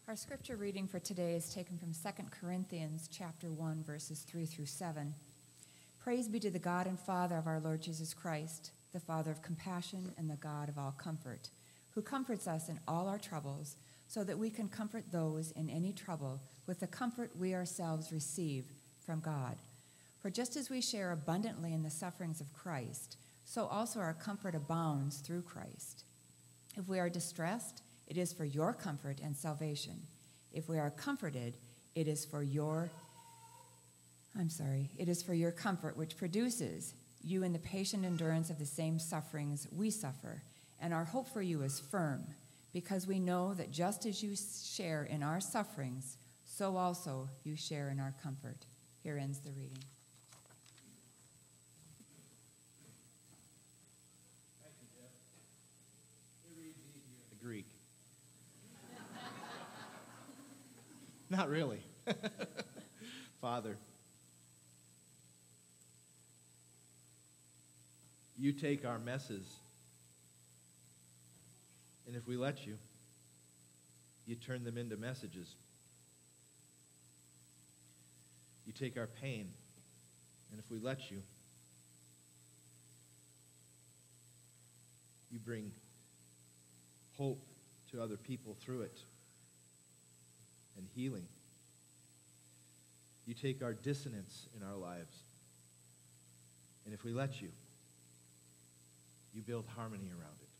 Our scripture reading for today is taken from 2 Corinthians chapter 1, verses 3 through 7. Praise be to the God and Father of our Lord Jesus Christ, the Father of compassion and the God of all comfort, who comforts us in all our troubles, so that we can comfort those in any trouble with the comfort we ourselves receive from God. For just as we share abundantly in the sufferings of Christ, so also our comfort abounds through Christ. If we are distressed, it is for your comfort and salvation. If we are comforted, it is for your comfort, which produces you in the patient endurance of the same sufferings we suffer. And our hope for you is firm, because we know that just as you share in our sufferings, so also you share in our comfort. Here ends the reading. Thank you, Jeff. It reads easier in the Greek. Not really. Father, you take our messes, and if we let you, you turn them into messages. You take our pain, and if we let you, you bring hope to other people through it and healing. You take our dissonance in our lives, and if we let you, you build harmony around it.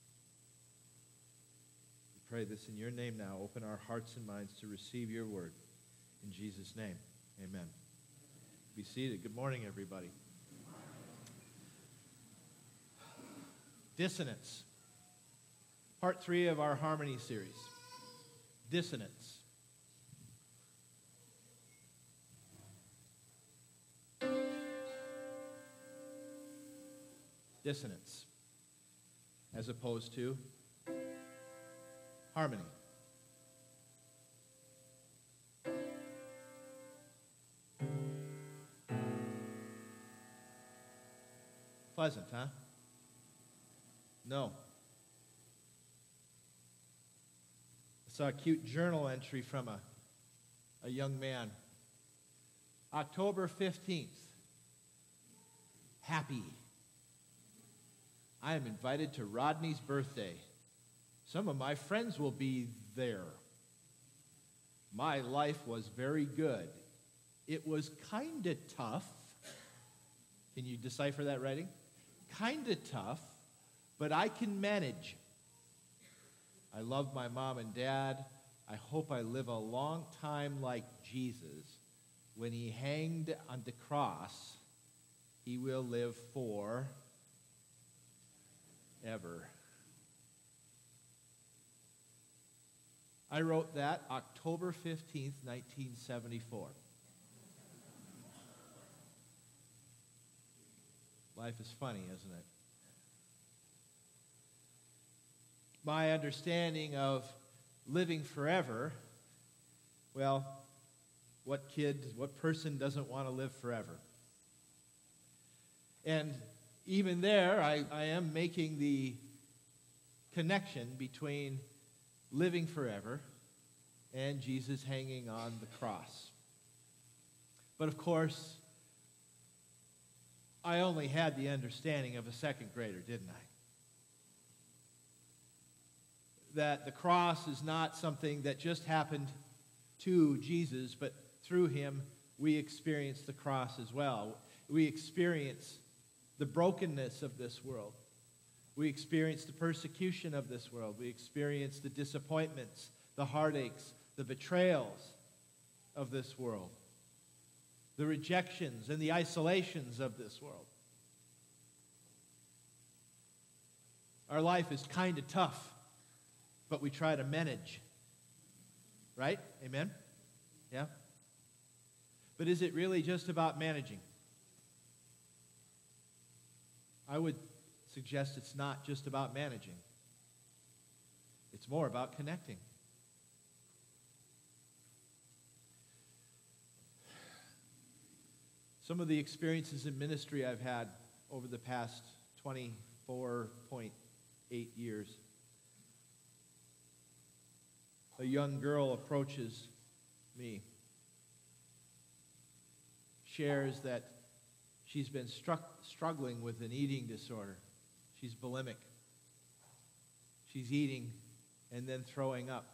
We pray this in your name now. Open our hearts and minds to receive your word. In Jesus' name, amen. Be seated. Good morning, everybody. Dissonance. Part 3 of our harmony series. Dissonance. Dissonance, as opposed to harmony. Pleasant, huh? No. I saw a cute journal entry from a young man. October 15th. Happy. I am invited to Rodney's birthday. Some of my friends will be there. My life was very good. It was kind of tough. Can you decipher that writing? Kind of tough, but I can manage. I love my mom and dad. I hope I live a long time like Jesus. When he hanged on the cross, he will live for ever. I wrote that October 15th, 1974. Life is funny, isn't it? My understanding of living forever, well, what person doesn't want to live forever? And even there, I am making the connection between living forever and Jesus hanging on the cross. But of course, I only had the understanding of a second grader, didn't I? That the cross is not something that just happened to Jesus, but through him we experience the cross as well. We experience the brokenness of this world. We experience the persecution of this world. We experience the disappointments, the heartaches, the betrayals of this world, the rejections and the isolations of this world. Our life is kind of tough, but we try to manage. Right? Amen? Yeah? But is it really just about managing? I would suggest it's not just about managing. It's more about connecting. Some of the experiences in ministry I've had over the past 24.8 years. a young girl approaches me, shares that she's been struggling with an eating disorder. She's bulimic. She's eating and then throwing up.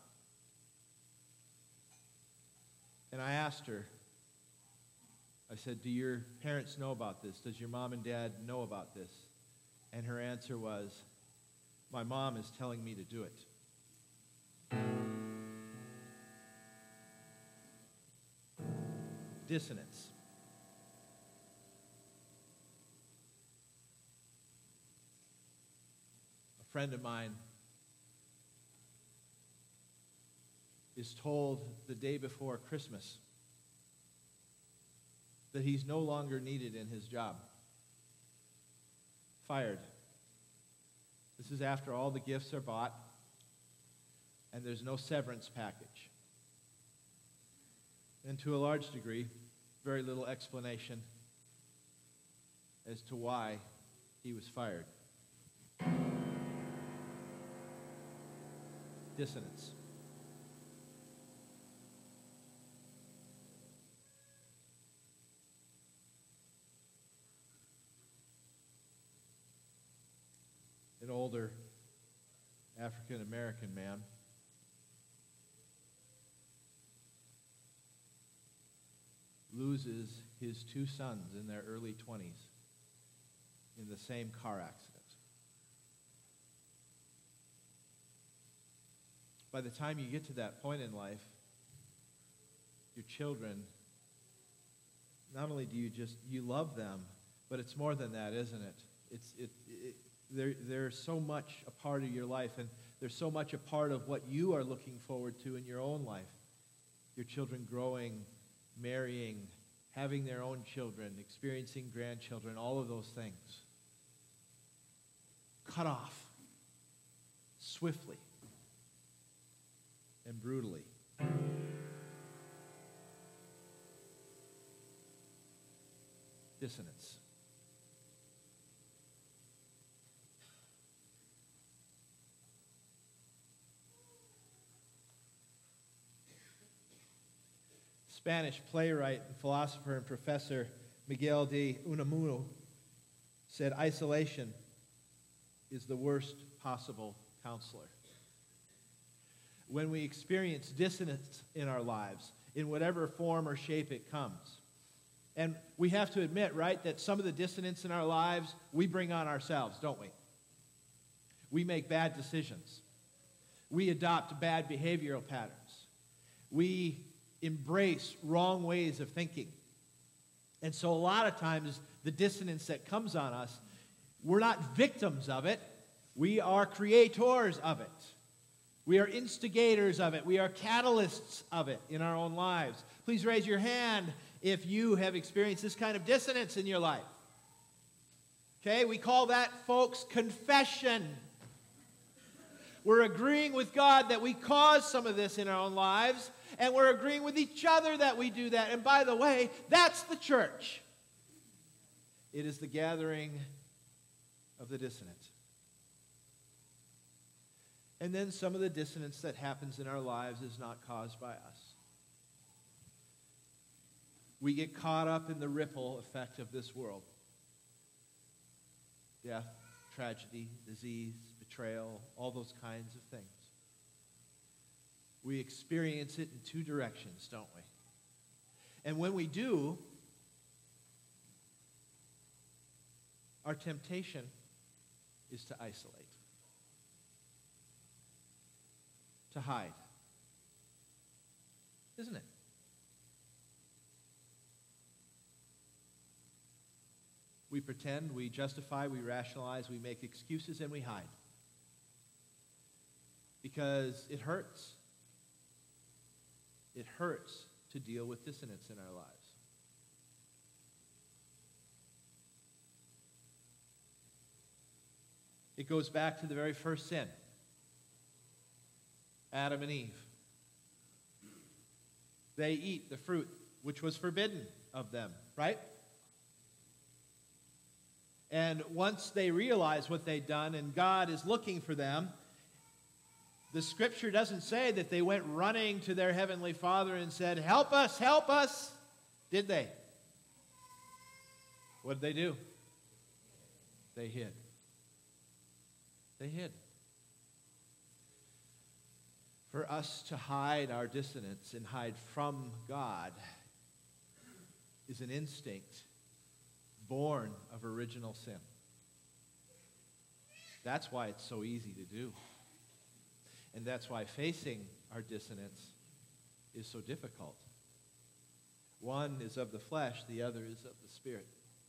And I asked her, I said, do your parents know about this? Does your mom and dad know about this? And her answer was, my mom is telling me to do it. Dissonance. A friend of mine is told the day before Christmas that he's no longer needed in his job. Fired. This is after all the gifts are bought and there's no severance package. And to a large degree, very little explanation as to why he was fired. Dissonance. An older African-American man loses his two sons in their early 20s in the same car accident. By the time you get to that point in life, your children, not only do you love them, but it's more than that, isn't it? They're so much a part of your life, and they're so much a part of what you are looking forward to in your own life. Your children growing, marrying, having their own children, experiencing grandchildren, all of those things. Cut off swiftly and brutally. Dissonance. Spanish playwright and philosopher and professor Miguel de Unamuno said, isolation is the worst possible counselor. When we experience dissonance in our lives, in whatever form or shape it comes, and we have to admit, right, that some of the dissonance in our lives we bring on ourselves, don't we? We make bad decisions. We adopt bad behavioral patterns. We embrace wrong ways of thinking. And so a lot of times the dissonance that comes on us, we're not victims of it. We are creators of it. We are instigators of it. We are catalysts of it in our own lives. Please raise your hand if you have experienced this kind of dissonance in your life. Okay, we call that, folks, confession. We're agreeing with God that we cause some of this in our own lives, and we're agreeing with each other that we do that. And by the way, that's the church. It is the gathering of the dissonant. And then some of the dissonance that happens in our lives is not caused by us. We get caught up in the ripple effect of this world. Death, tragedy, disease, betrayal, all those kinds of things. We experience it in two directions, don't we? And when we do, our temptation is to isolate, to hide. Isn't it? We pretend, we justify, we rationalize, we make excuses, and we hide. Because it hurts. It hurts to deal with dissonance in our lives. It goes back to the very first sin. Adam and Eve. They eat the fruit which was forbidden of them, right? And once they realize what they'd done and God is looking for them, The scripture doesn't say that they went running to their heavenly Father and said, help us, did they? What did they do? They hid. They hid. For us to hide our dissonance and hide from God is an instinct born of original sin. That's why it's so easy to do. And that's why facing our dissonance is so difficult. One is of the flesh, the other is of the Spirit.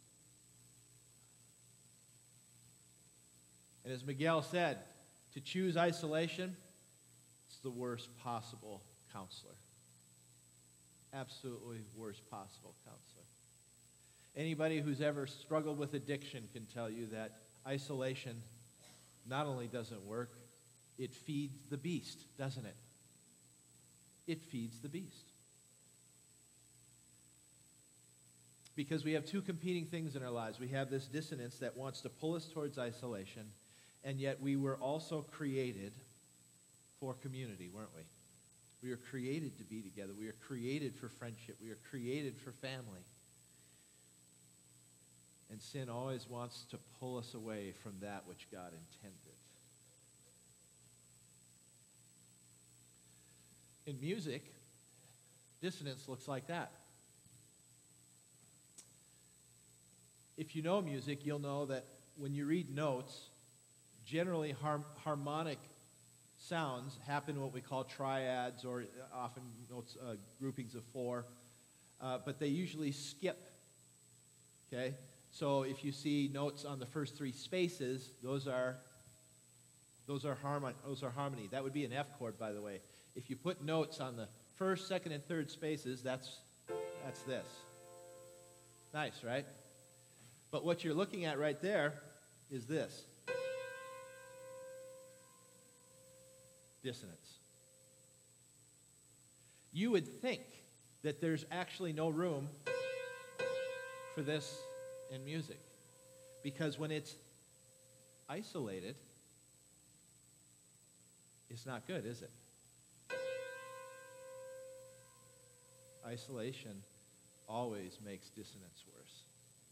And as Miguel said, to choose isolation, it's the worst possible counselor. Absolutely worst possible counselor. Anybody who's ever struggled with addiction can tell you that isolation not only doesn't work, it feeds the beast, doesn't it? It feeds the beast. Because we have two competing things in our lives. We have this dissonance that wants to pull us towards isolation, and yet we were also created for community, weren't we? We are created to be together. We are created for friendship. We are created for family. And sin always wants to pull us away from that which God intended. In music, dissonance looks like that. If you know music, you'll know that when you read notes, generally harmonic sounds happen in what we call triads, or often notes groupings of four, but they usually skip. Okay, so if you see notes on the first three spaces, those are harmony. That would be an F chord, by the way. If you put notes on the first, second, and third spaces, that's this. Nice, right? But what you're looking at right there is this. Dissonance. You would think that there's actually no room for this in music, because when it's isolated, it's not good, is it? Isolation always makes dissonance worse.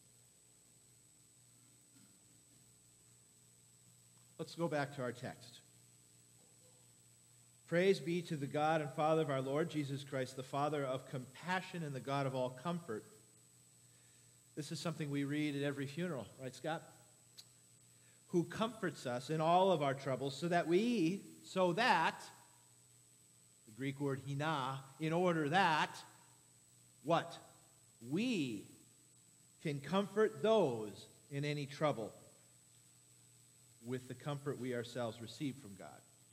Let's go back to our text. Praise be to the God and Father of our Lord Jesus Christ, the Father of compassion and the God of all comfort. This is something we read at every funeral, right, Scott? Who comforts us in all of our troubles, so that, the Greek word hina, in order that, what? We can comfort those in any trouble with the comfort we ourselves receive from God.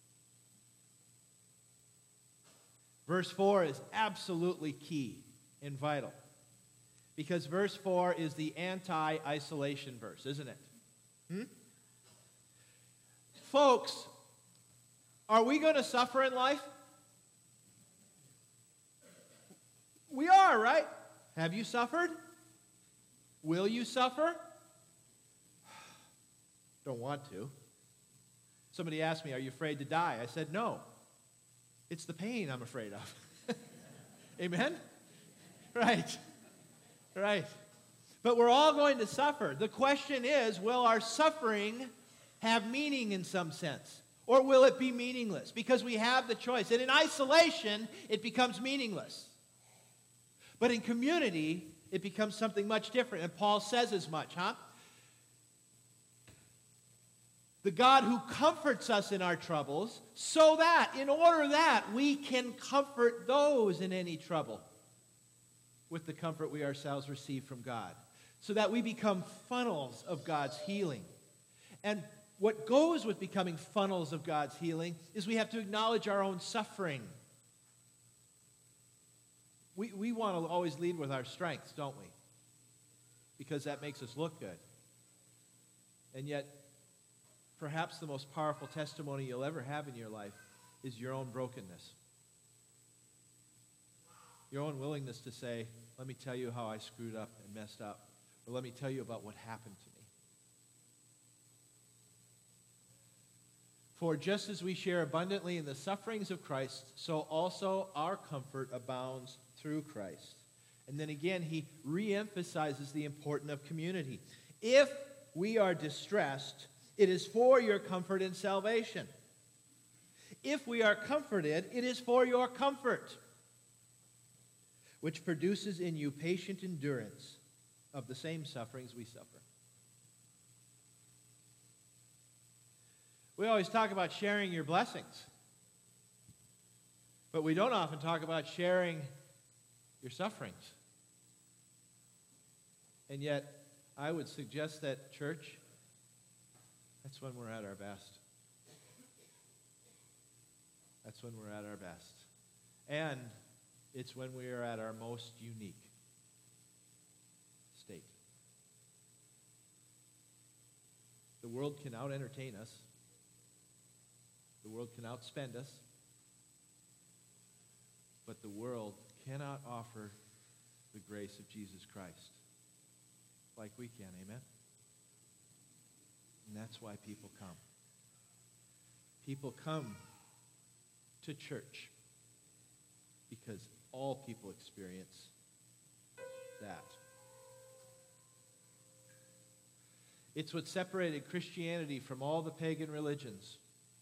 Verse 4 is absolutely key and vital, because verse 4 is the anti-isolation verse, isn't it? Folks, are we going to suffer in life? We are, right? Have you suffered? Will you suffer? Don't want to. Somebody asked me, are you afraid to die? I said, no. It's the pain I'm afraid of. Amen? Right. Right. But we're all going to suffer. The question is, will our suffering have meaning in some sense? Or will it be meaningless? Because we have the choice. And in isolation, it becomes meaningless. But in community, it becomes something much different. And Paul says as much, huh? The God who comforts us in our troubles, so that, in order that, we can comfort those in any trouble with the comfort we ourselves receive from God. So that we become funnels of God's healing. And what goes with becoming funnels of God's healing is we have to acknowledge our own suffering. We want to always lead with our strengths, don't we? Because that makes us look good. And yet, perhaps the most powerful testimony you'll ever have in your life is your own brokenness. Your own willingness to say, let me tell you how I screwed up and messed up. Or let me tell you about what happened to me. For just as we share abundantly in the sufferings of Christ, so also our comfort abounds through Christ. And then again, he reemphasizes the importance of community. If we are distressed, it is for your comfort and salvation. If we are comforted, it is for your comfort, which produces in you patient endurance of the same sufferings we suffer. We always talk about sharing your blessings, but we don't often talk about sharing your sufferings. And yet, I would suggest that, church, that's when we're at our best. That's when we're at our best. And it's when we are at our most unique state. The world can out-entertain us. The world can outspend us. But the world cannot offer the grace of Jesus Christ like we can, amen? And that's why people come. People come to church because all people experience that. It's what separated Christianity from all the pagan religions.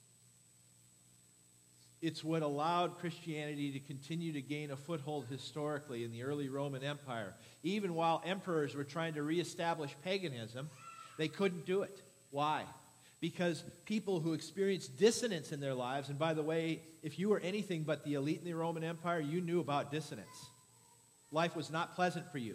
It's what allowed Christianity to continue to gain a foothold historically in the early Roman Empire. Even while emperors were trying to reestablish paganism, they couldn't do it. Why? Because people who experienced dissonance in their lives, and by the way, if you were anything but the elite in the Roman Empire, you knew about dissonance. Life was not pleasant for you.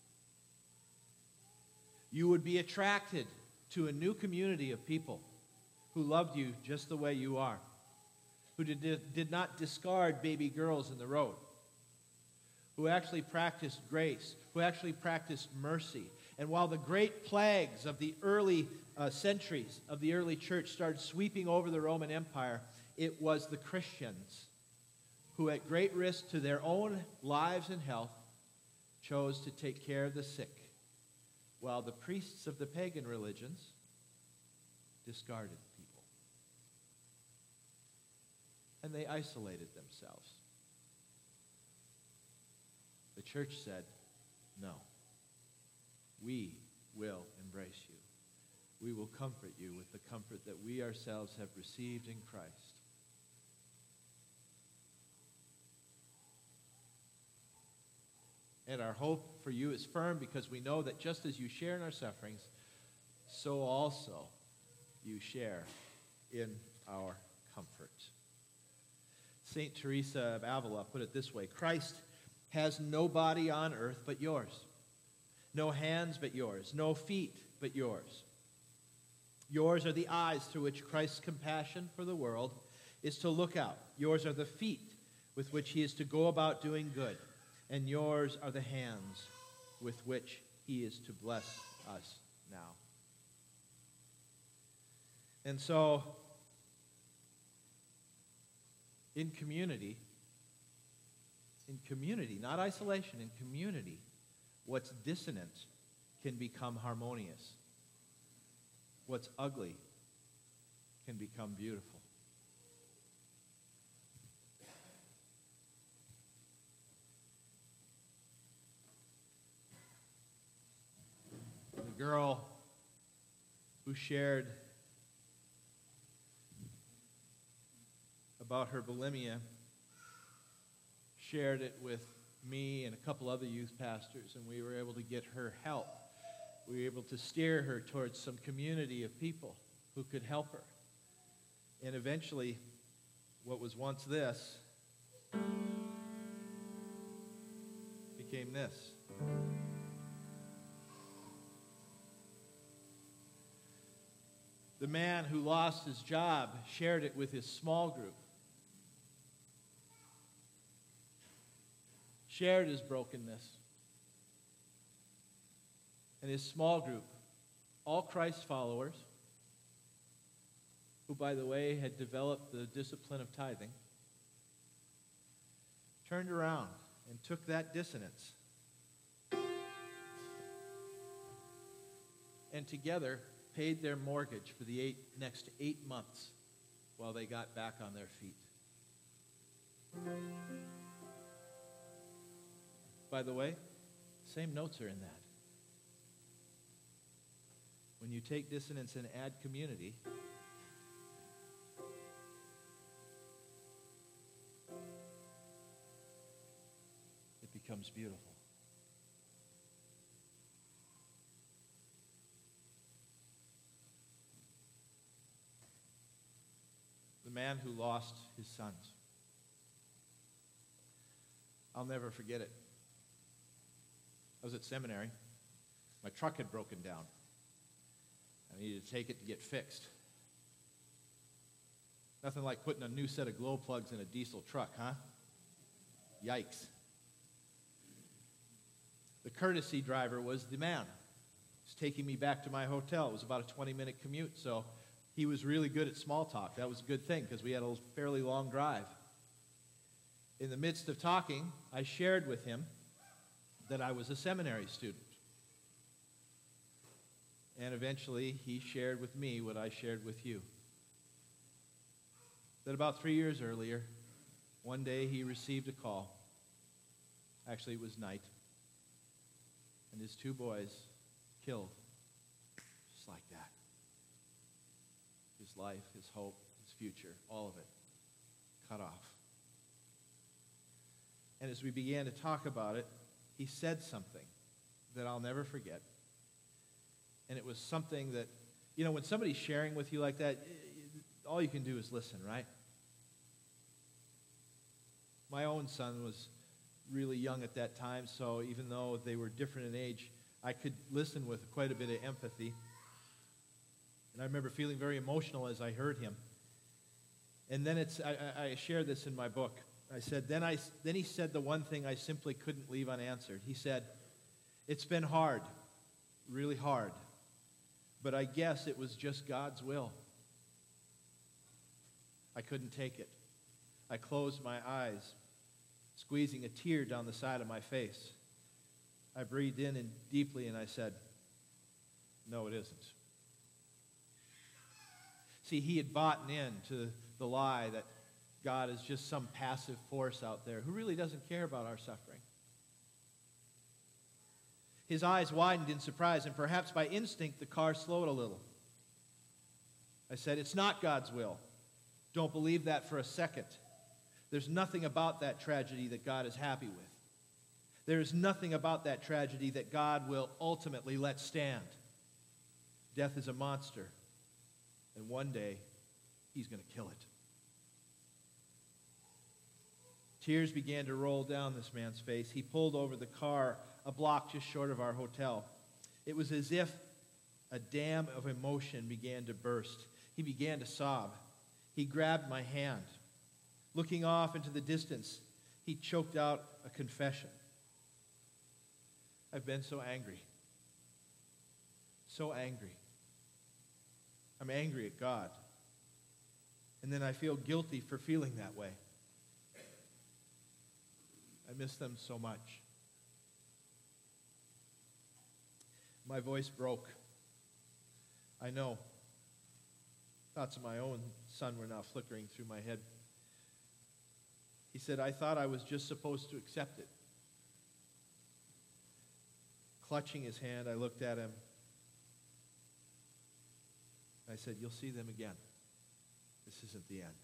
You would be attracted to a new community of people who loved you just the way you are, who did not discard baby girls in the road, who actually practiced grace, who actually practiced mercy. And while the great plagues of the early centuries of the early church started sweeping over the Roman Empire, it was the Christians who, at great risk to their own lives and health, chose to take care of the sick, while the priests of the pagan religions discarded people. And they isolated themselves. The church said, no, we will embrace you. We will comfort you with the comfort that we ourselves have received in Christ. And our hope for you is firm because we know that just as you share in our sufferings, so also you share in our comfort. St. Teresa of Avila put it this way: Christ has no body on earth but yours, no hands but yours, no feet but yours. Yours are the eyes through which Christ's compassion for the world is to look out. Yours are the feet with which he is to go about doing good. And yours are the hands with which he is to bless us now. And so, in community, not isolation, in community, what's dissonant can become harmonious. What's ugly can become beautiful. The girl who shared about her bulimia shared it with me and a couple other youth pastors, and we were able to get her help. We were able to steer her towards some community of people who could help her. And eventually, what was once this became this. The man who lost his job shared it with his small group, shared his brokenness. And his small group, all Christ followers, who, by the way, had developed the discipline of tithing, turned around and took that dissonance and together paid their mortgage for the next 8 months while they got back on their feet. By the way, same notes are in that. When you take dissonance and add community, it becomes beautiful. The man who lost his sons. I'll never forget it. I was at seminary. My truck had broken down. I needed to take it to get fixed. Nothing like putting a new set of glow plugs in a diesel truck, huh? Yikes. The courtesy driver was the man. He was taking me back to my hotel. It was about a 20-minute commute, so he was really good at small talk. That was a good thing because we had a fairly long drive. In the midst of talking, I shared with him that I was a seminary student. And eventually, he shared with me what I shared with you. That about 3 years earlier, one day he received a call. Actually, it was night. And his 2 boys killed. Just like that. His life, his hope, his future, all of it cut off. And as we began to talk about it, he said something that I'll never forget. And it was something that, you know, when somebody's sharing with you like that, all you can do is listen, right? My own son was really young at that time, so even though they were different in age, I could listen with quite a bit of empathy. And I remember feeling very emotional as I heard him. And then I share this in my book. I said, then he said the one thing I simply couldn't leave unanswered. He said, "It's been hard, really hard, but I guess it was just God's will." I couldn't take it. I closed my eyes, squeezing a tear down the side of my face. I breathed in and deeply and I said, "No, it isn't." See, he had bought into the lie that God is just some passive force out there who really doesn't care about our suffering. His eyes widened in surprise, and perhaps by instinct, the car slowed a little. I said, "It's not God's will. Don't believe that for a second. There's nothing about that tragedy that God is happy with. There is nothing about that tragedy that God will ultimately let stand. Death is a monster, and one day, he's going to kill it." Tears began to roll down this man's face. He pulled over the car a block just short of our hotel. It was as if a dam of emotion began to burst. He began to sob. He grabbed my hand. Looking off into the distance, he choked out a confession. "I've been so angry. So angry. I'm angry at God. And then I feel guilty for feeling that way. I miss them so much." My voice broke. I know. Thoughts of my own son were now flickering through my head. He said, "I thought I was just supposed to accept it." Clutching his hand, I looked at him. I said, "You'll see them again. This isn't the end."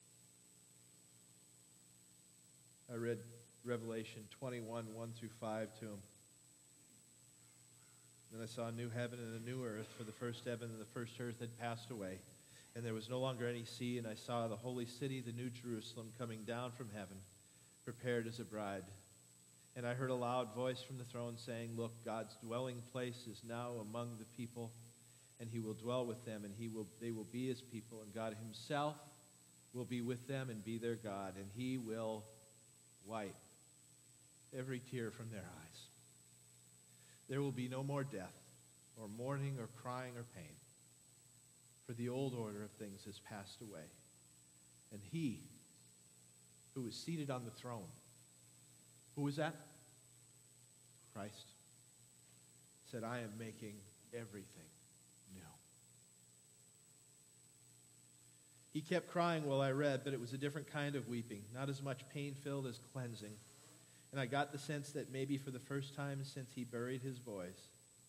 I read Revelation 21, 1 through 5 to him. Then I saw a new heaven and a new earth, for the first heaven and the first earth had passed away, and there was no longer any sea, and I saw the holy city, the new Jerusalem, coming down from heaven, prepared as a bride. And I heard a loud voice from the throne saying, "Look, God's dwelling place is now among the people, and he will dwell with them, and they will be his people, and God himself will be with them and be their God, and he will wipe every tear from their eyes. There will be no more death, or mourning, or crying, or pain, for the old order of things has passed away. And he who is seated on the throne," who is that? Christ, said, "I am making everything new." He kept crying while I read, but it was a different kind of weeping, not as much pain-filled as cleansing. And I got the sense that maybe for the first time since he buried his voice,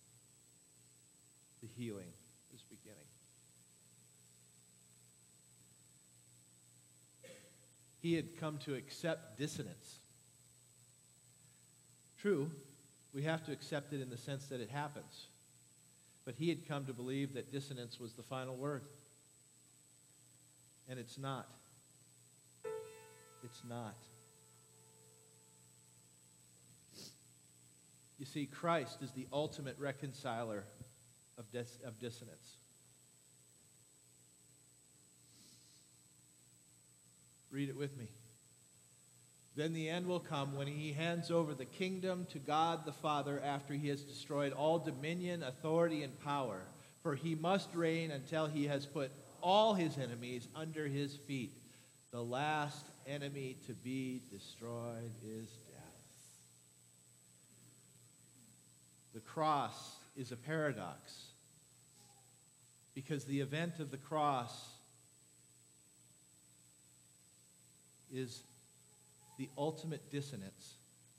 the healing was beginning. He had come to accept dissonance. True, we have to accept it in the sense that it happens. But he had come to believe that dissonance was the final word. And it's not. It's not. You see, Christ is the ultimate reconciler of dissonance. Read it with me. Then the end will come when he hands over the kingdom to God the Father after he has destroyed all dominion, authority, and power. For he must reign until he has put all his enemies under his feet. The last enemy to be destroyed is death. The cross is a paradox because the event of the cross is the ultimate dissonance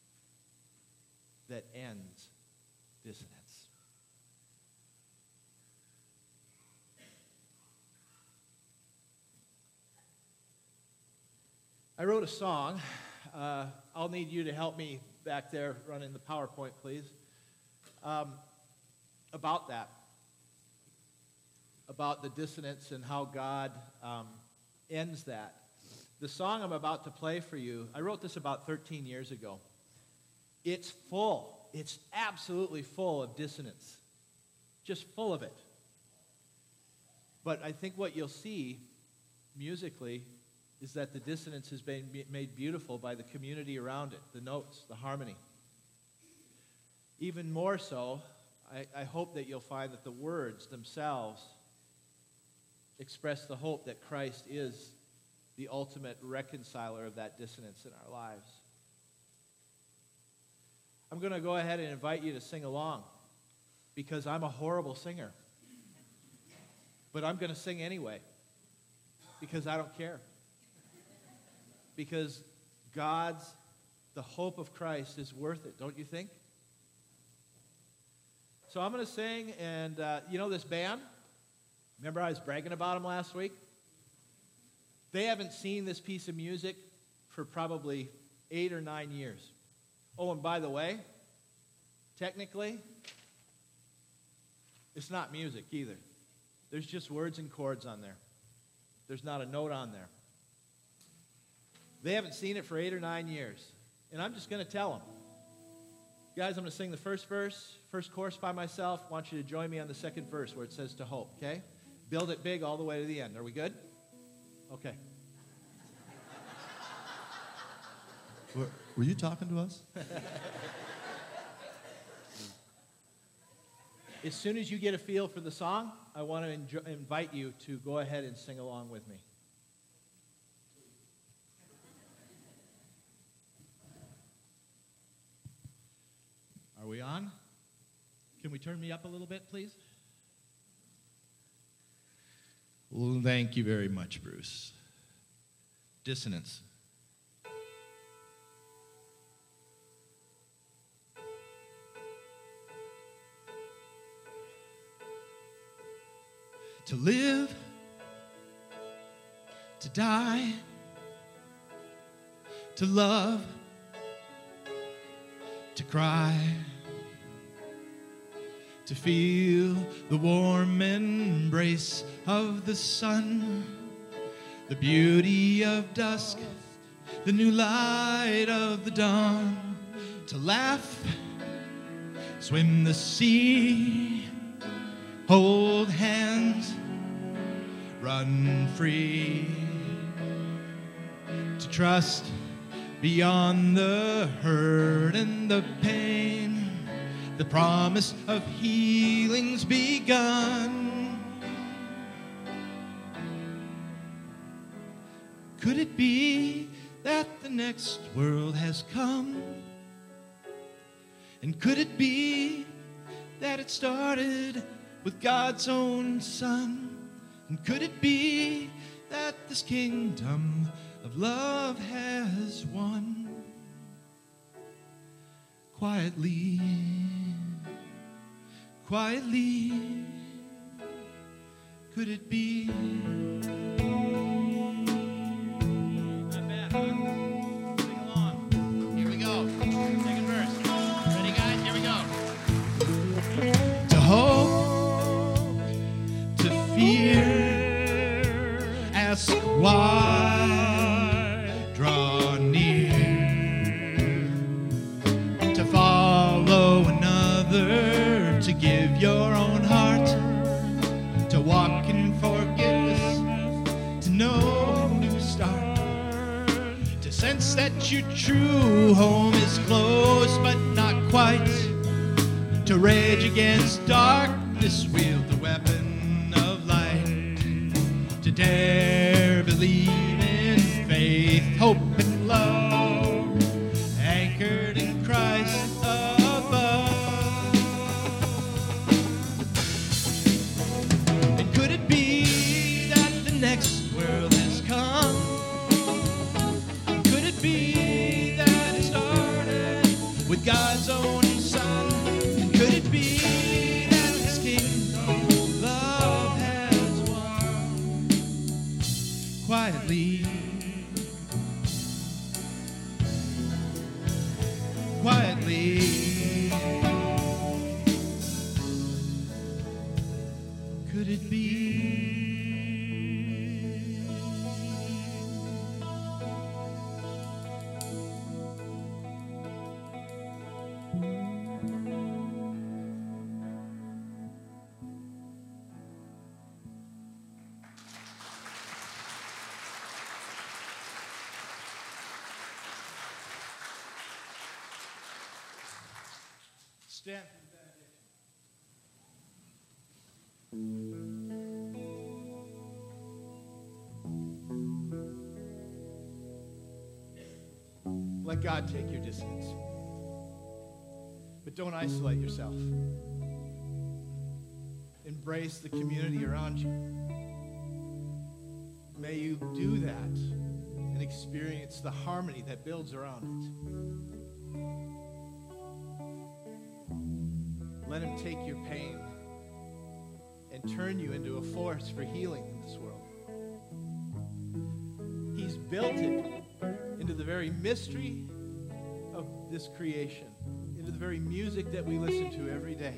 that ends dissonance. I wrote a song. I'll need you to help me back there running the PowerPoint, please. About that. About the dissonance and how God ends that. The song I'm about to play for you, I wrote this about 13 years ago. It's full. It's absolutely full of dissonance. Just full of it. But I think what you'll see musically is that the dissonance has been made beautiful by the community around it, the notes, the harmony. Even more so, I hope that you'll find that the words themselves express the hope that Christ is the ultimate reconciler of that dissonance in our lives. I'm going to go ahead and invite you to sing along because I'm a horrible singer. But I'm going to sing anyway because I don't care. Because the hope of Christ is worth it, don't you think? So I'm going to sing, and you know this band? Remember I was bragging about them last week? They haven't seen this piece of music for probably 8 or 9 years. Oh, and by the way, technically, it's not music either. There's just words and chords on there. There's not a note on there. They haven't seen it for 8 or 9 years. And I'm just going to tell them. Guys, I'm going to sing the first verse, first chorus by myself. I want you to join me on the second verse where it says to hope, okay? Build it big all the way to the end. Are we good? Okay. Were you talking to us? As soon as you get a feel for the song, I want to invite you to go ahead and sing along with me. Are we on? Can we turn me up a little bit, please? Well, thank you very much, Bruce. Dissonance. To live, to die, to love, to cry, to feel the warm embrace of the sun, the beauty of dusk, the new light of the dawn, to laugh, swim the sea, hold hands, run free, to trust beyond the hurt and the pain, the promise of healing's begun. Could it be that the next world has come? And could it be that it started with God's own Son? And could it be that this kingdom of love has won. Quietly, quietly, could it be? Not bad, huh? Sing along. Here we go. Second verse. Ready, guys? Here we go. To hope, to fear, ask why, draw near, to follow another, to give your own heart, to walk in forgiveness, to know a new start, to sense that your true home is close but not quite, to rage against darkness, wield the weapon of light, to dare believe in faith, hope, and love, anchored in Christ above. And could it be that the next world has come? Could it be that it started with God's own Son? And could it be that this kingdom of love has won? Quietly, quietly, could it be? Stand for the benediction. Let God take your dissonance. But don't isolate yourself. Embrace the community around you. May you do that and experience the harmony that builds around it. Let him take your pain and turn you into a force for healing in this world. He's built it into the very mystery of this creation, into the very music that we listen to every day.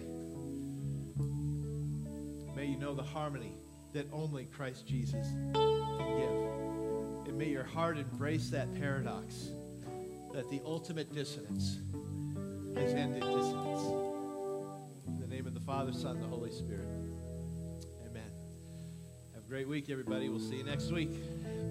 May you know the harmony that only Christ Jesus can give. And may your heart embrace that paradox that the ultimate dissonance has ended dissonance. In the name of the Father, Son, and the Holy Spirit. Amen. Have a great week, everybody. We'll see you next week.